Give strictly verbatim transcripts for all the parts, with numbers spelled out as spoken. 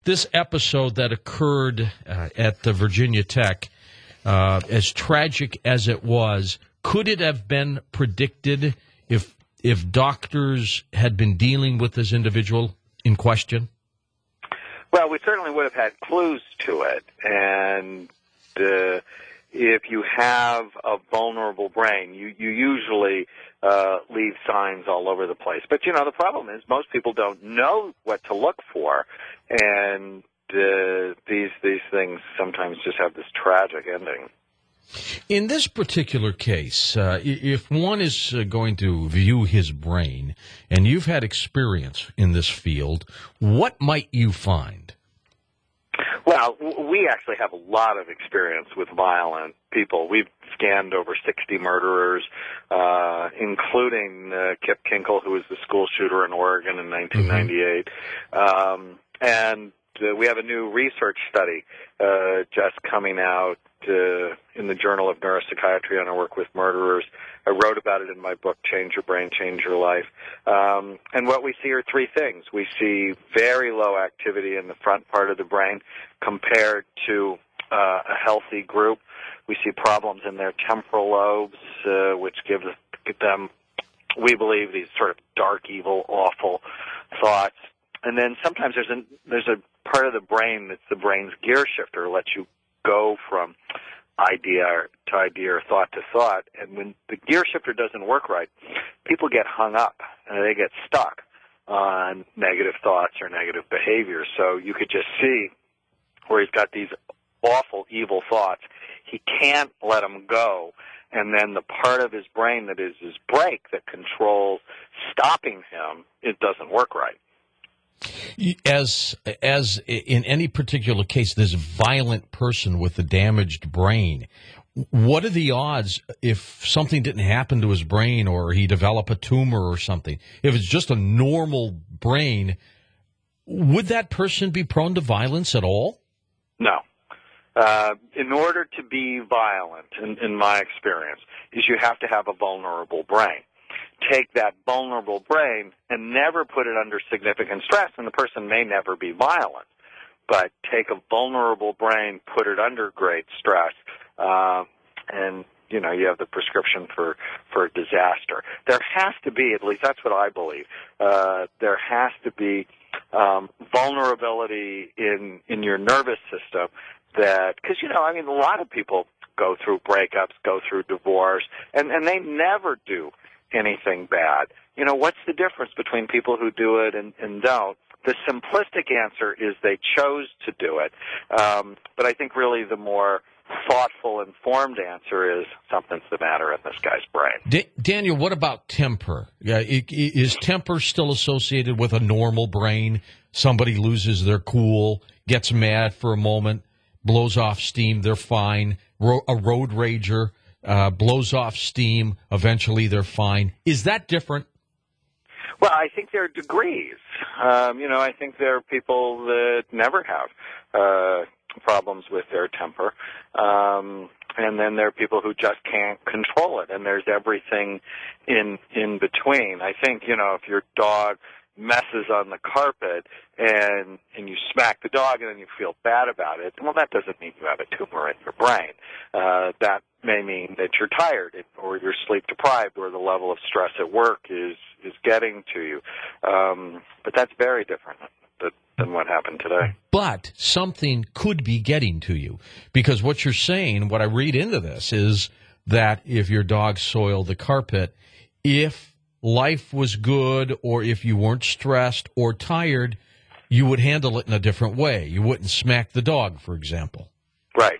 this episode that occurred uh, at the Virginia Tech, uh, as tragic as it was, could it have been predicted if if doctors had been dealing with this individual in question? Well, we certainly would have had clues to it, and uh, if you have a vulnerable brain, you, you usually uh, leave signs all over the place. But, you know, the problem is most people don't know what to look for, and uh, these these things sometimes just have this tragic ending. In this particular case, uh, if one is uh, going to view his brain, and you've had experience in this field, what might you find? Well, we actually have a lot of experience with violent people. We've scanned over sixty murderers, uh, including uh, Kip Kinkle, who was the school shooter in Oregon in nineteen ninety-eight. Mm-hmm. Um, and uh, we have a new research study uh, just coming out uh, in the Journal of Neuropsychiatry on our work with murderers. I wrote about it in my book, Change Your Brain, Change Your Life. Um, and what we see are three things. We see very low activity in the front part of the brain compared to uh, a healthy group. We see problems in their temporal lobes, uh, which give them, we believe, these sort of dark, evil, awful thoughts. And then sometimes there's a, there's a part of the brain that's the brain's gear shifter, lets you go from idea to idea or thought to thought. And when the gear shifter doesn't work right, people get hung up and they get stuck on negative thoughts or negative behavior. So you could just see where he's got these awful, evil thoughts. He can't let them go. And then the part of his brain that is his brake that controls stopping him, it doesn't work right. As as in any particular case, this violent person with a damaged brain, what are the odds if something didn't happen to his brain or he develop a tumor or something? If it's just a normal brain, would that person be prone to violence at all? No. Uh, in order to be violent, in, in my experience, is you have to have a vulnerable brain. Take that vulnerable brain and never put it under significant stress, and the person may never be violent. But take a vulnerable brain, put it under great stress, uh, and, you know, you have the prescription for, for disaster. There has to be, at least that's what I believe, uh, there has to be um, vulnerability in, in your nervous system that, because, you know, I mean, a lot of people go through breakups, go through divorce, and, and they never do anything bad. You know, what's the difference between people who do it and, and don't? The simplistic answer is they chose to do it. Um, but I think really the more thoughtful, informed answer is something's the matter in this guy's brain. D- Daniel, what about temper? Uh, is temper still associated with a normal brain? Somebody loses their cool, gets mad for a moment, blows off steam, they're fine. Ro- a road rager Uh, blows off steam, eventually they're fine. Is that different? Well, I think there are degrees. Um, you know, I think there are people that never have uh, problems with their temper. Um, and then there are people who just can't control it, and there's everything in in between. I think, you know, if your dog messes on the carpet and and you smack the dog and then you feel bad about it, well, that doesn't mean you have a tumor in your brain. Uh, that may mean that you're tired or you're sleep deprived or the level of stress at work is is getting to you. Um, but that's very different than, than what happened today. But something could be getting to you, because what you're saying, what I read into this, is that if your dog soiled the carpet, if life was good or if you weren't stressed or tired, you would handle it in a different way. You wouldn't smack the dog, for example. Right.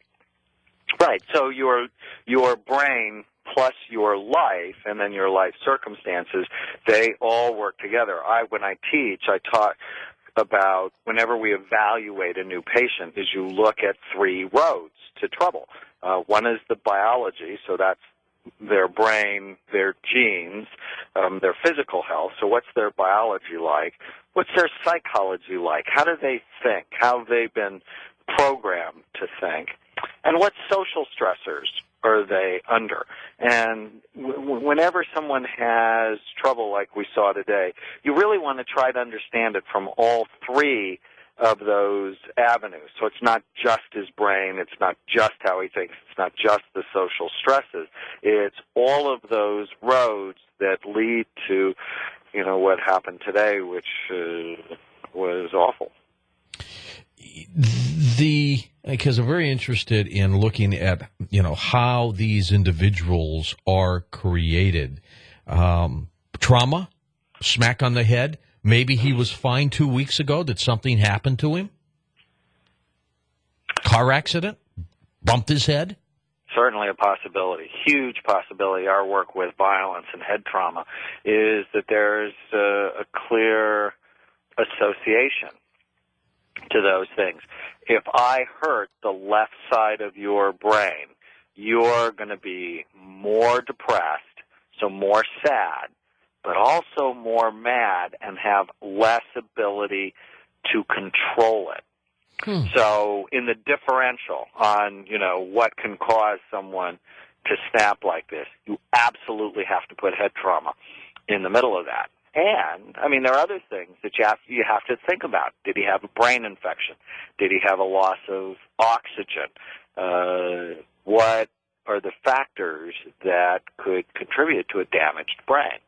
Right. So your your brain plus your life and then your life circumstances, they all work together. I when I teach, I talk about whenever we evaluate a new patient is you look at three roads to trouble. Uh, one is the biology, so that's their brain, their genes, um, their physical health. So what's their biology like? What's their psychology like? How do they think? How have they been programmed to think? And what social stressors are they under? And w- whenever someone has trouble like we saw today, you really want to try to understand it from all three of those avenues. So it's not just his brain, it's not just how he thinks, it's not just the social stresses. It's all of those roads that lead to, you know, what happened today, which uh, was awful. The because I'm very interested in looking at, you know, how these individuals are created. Um, trauma, smack on the head. Maybe he was fine two weeks ago. Did something happen to him? Car accident? Bumped his head? Certainly a possibility, huge possibility. Our work with violence and head trauma is that there's a, a clear association to those things. If I hurt the left side of your brain, you're going to be more depressed, so more sad, but also more mad and have less ability to control it. Hmm. So in the differential on, you know, what can cause someone to snap like this, you absolutely have to put head trauma in the middle of that. And, I mean, there are other things that you have, you have to think about. Did he have a brain infection? Did he have a loss of oxygen? Uh, what are the factors that could contribute to a damaged brain?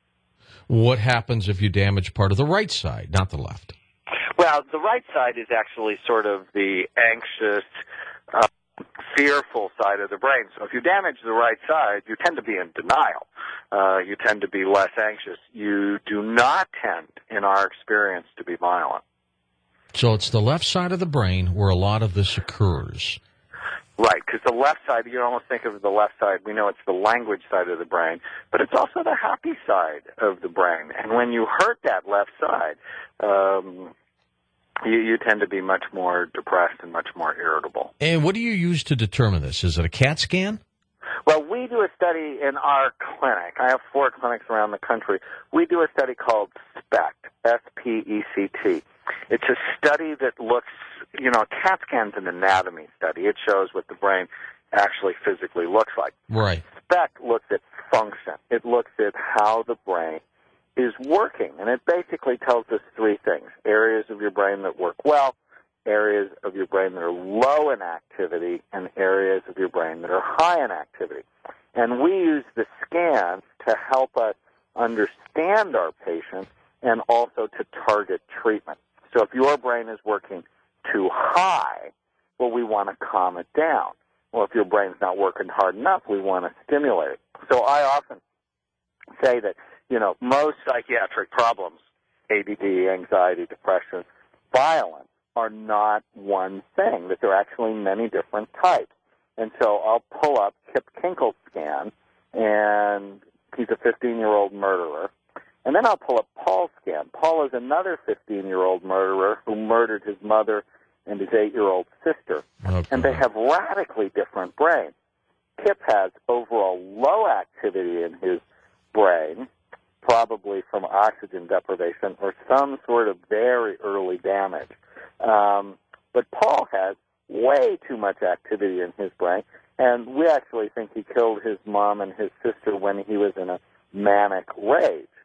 What happens if you damage part of the right side, not the left? Well, the right side is actually sort of the anxious, uh, fearful side of the brain. So if you damage the right side, you tend to be in denial. Uh, you tend to be less anxious. You do not tend, in our experience, to be violent. So it's the left side of the brain where a lot of this occurs. Right, because the left side, you almost think of the left side, we know it's the language side of the brain, but it's also the happy side of the brain. And when you hurt that left side, um, you, you tend to be much more depressed and much more irritable. And what do you use to determine this? Is it a CAT scan? Well, we do a study in our clinic. I have four clinics around the country. We do a study called SPECT, S P E C T. It's a study that looks, you know, CAT scan's an anatomy study. It shows what the brain actually physically looks like. Right. SPECT looks at function. It looks at how the brain is working, and it basically tells us three things: areas of your brain that work well, areas of your brain that are low in activity, and areas of your brain that are high in activity. And we use the scans to help us understand our patients and also to target treatment. So if your brain is working too high, well, we want to calm it down. Well, if your brain's not working hard enough, we want to stimulate it. So I often say that, you know, most psychiatric problems, A D D, anxiety, depression, violence, are not one thing, that there are actually many different types. And so I'll pull up Kip Kinkel's scan, and he's a fifteen-year-old murderer. And then I'll pull up Paul's scan. Paul is another fifteen-year-old murderer who murdered his mother and his eight-year-old sister. Okay. And they have radically different brains. Kip has overall low activity in his brain, probably from oxygen deprivation or some sort of very early damage. Um, but Paul has way too much activity in his brain, and we actually think he killed his mom and his sister when he was in a manic rage.